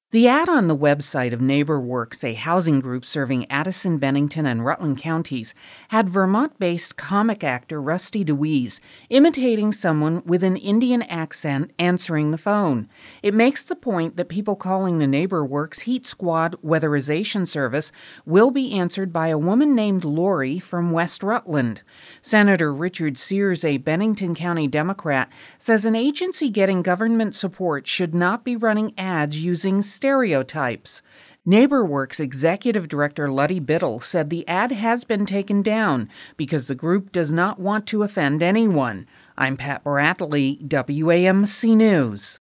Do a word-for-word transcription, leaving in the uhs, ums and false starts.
The ad on the website of NeighborWorks, a housing group serving Addison, Bennington, and Rutland counties, had Vermont-based comic actor Rusty DeWeese imitating someone with an Indian accent answering the phone. It makes the point that people calling the NeighborWorks Heat Squad weatherization service will be answered by a woman named Lori from West Rutland. Senator Richard Sears, a Bennington County Democrat, says an agency getting government support should not be running ads using stereotypes. NeighborWorks Executive Director Luddy Biddle said the ad has been taken down because the group does not want to offend anyone. I'm Pat Baratley, W A M C News.